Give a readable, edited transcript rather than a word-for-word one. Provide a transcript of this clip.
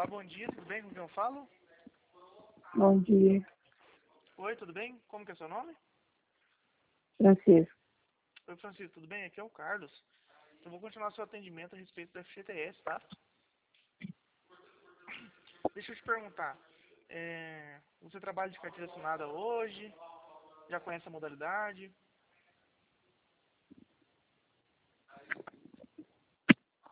bom dia, tudo bem? Com quem eu falo? Bom dia, Oi, tudo bem? Como que é seu nome? Francisco. Oi, Francisco, tudo bem? Aqui é o Carlos. Eu vou continuar seu atendimento a respeito do FGTS, tá? Deixa eu te perguntar. Você trabalha de carteira assinada hoje? Já conhece a modalidade?